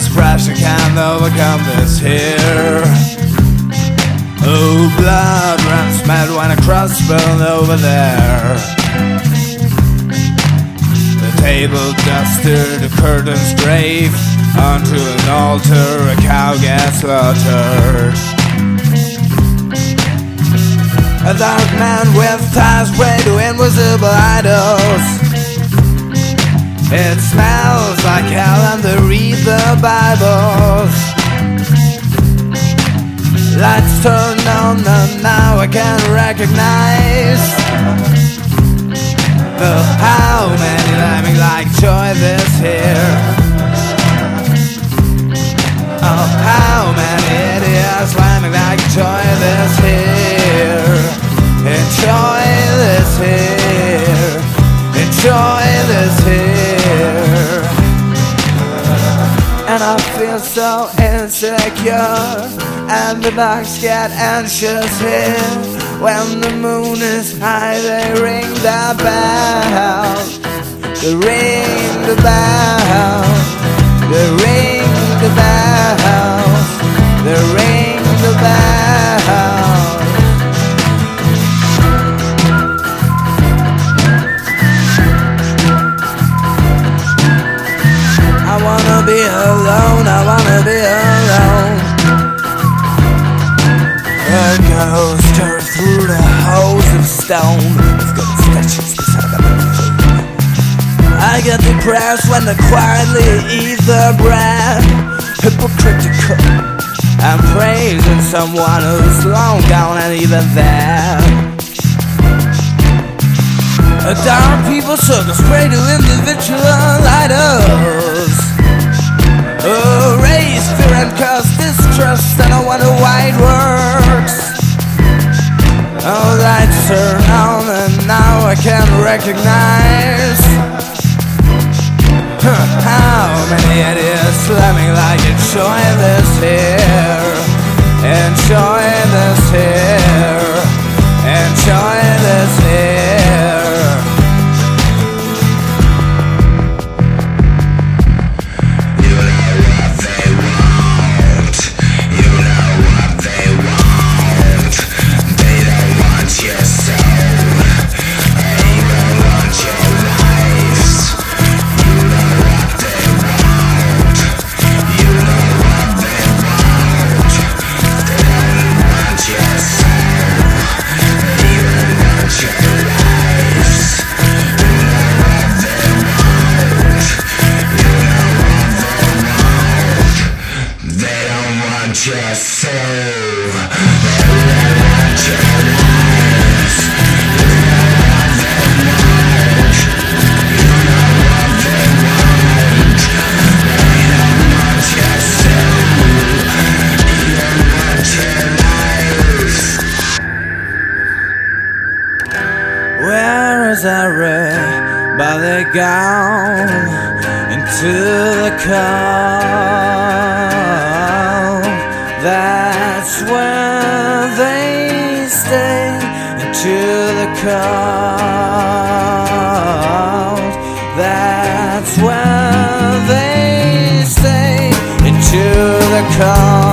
expression can't overcome this here. Oh, blood runs mad when a cross burned over there. The table duster, the curtains grave. Onto an altar, a cow gets slaughtered. A dark man with ties pray to invisible idols. It smells like hell and they read the Bibles. Lights turn on and now I can recognize the how many living like joy this here. Oh, how many idiots living like joy this here. Enjoy this here. Enjoy this here. And I feel so insecure, and the dogs get anxious here. When the moon is high, they ring the bell. They ring the bell. They ring the bell. They ring the bell. I wanna be alone, I wanna be alone. A ghost tore through the holes of stone. It's got statues beside the food. I get depressed when they quietly eat the bread. Hypocritical. I'm praising someone who's long gone and even there. A dark people circus pray to individual idols. Oh, raise fear and cause distrust, and I wonder why it works. Oh, lights turn on and now I can recognize how many idiots slamming like enjoy this here. Enjoy this here. Enjoy this here. Your soul, they don't want your lives. You know what they want. You know what they want. They don't want your soul. They don't want your lives. Where is everybody gone? Into the cold. That's where they stay, into the cold. That's where they stay, into the cold.